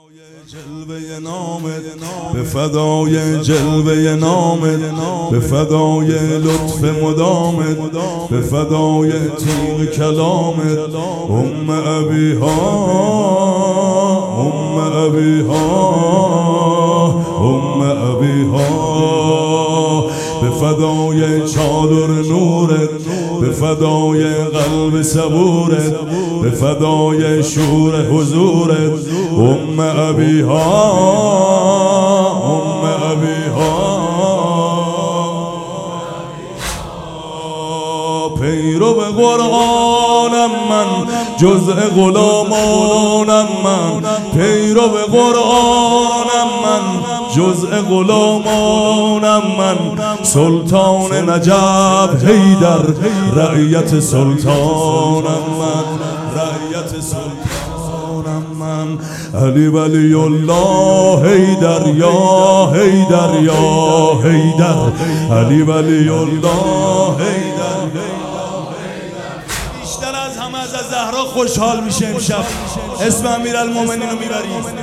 جلوه نامت به فدای جلوه نامت به فدای لطف مدامت به فدای تیغ کلامت ام ابیها ام ابیها ام ابیها به فدای چادر نورت به فدای قلب صبورت به فدای شور حضورت ام ابیها ام ابیها پیرو به قرآنم من جزء غلامانم من پیرو به قرآنم من جزء غلامانم من سلطان نجف حیدر رعیت سلطانم من رعیت سلطانم من علی ولی الله حیدر یا حیدر یا حیدر علی ولی الله حیدر بیشتر از همه از زهرا خوشحال میشه امشب اسم امیرالمومنین رو میبریم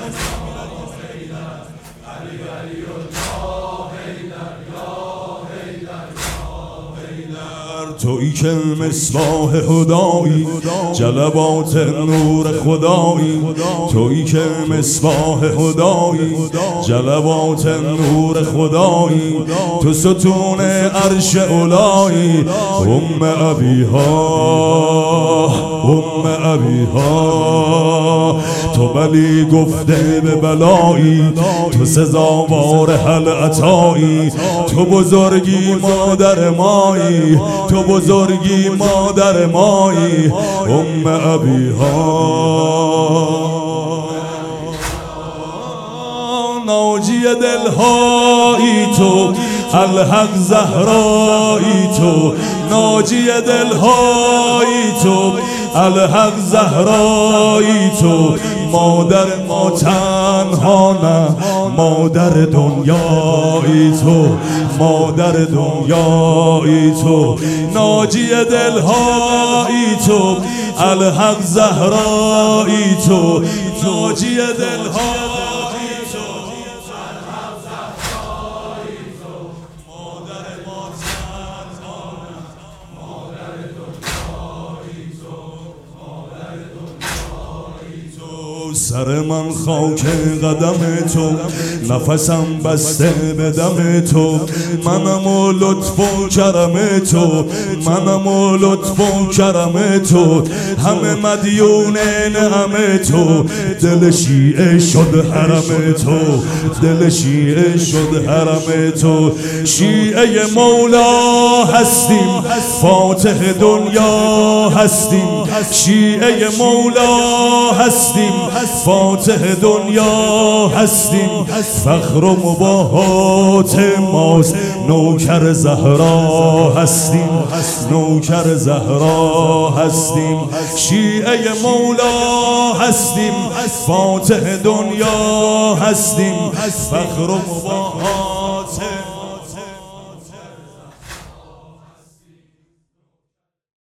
تویی که مصباح خدایی جلبات نور خدایی تویی که مصباح خدایی جلبات نور خدایی تو ستون عرش اولایی ام ابیها ام ابیها تو بلی گفته به بلایی تو سزاوار هل عطایی تو بزرگی مادر مایی تو بزرگی مادر مایی ام ابیها ناجی دلهایی تو الحق زهرایی تو ناجی دلهایی تو الحق زهرایی تو مادر ما تنها نه مادر دنیایی تو مادر دنیایی تو ناجی دلهایی تو الحق زهرایی تو ناجی دلهایی سر من خاک قدم تو نفسم بسته به دم تو منم و لطف و کرم تو منم و لطف و کرم تو همه مدیون نعم تو دل شیعه شد حرم تو دل شیعه شد حرم تو شیعه مولا هستیم فاتح دنیا هستیم شیعه مولا هستیم فاتح دنیا هستیم فخر و مباهات ماست نوکر زهرا هستیم نوکر زهرا هستیم شیعه مولا هستیم فاتح دنیا هستیم فخر و مباهات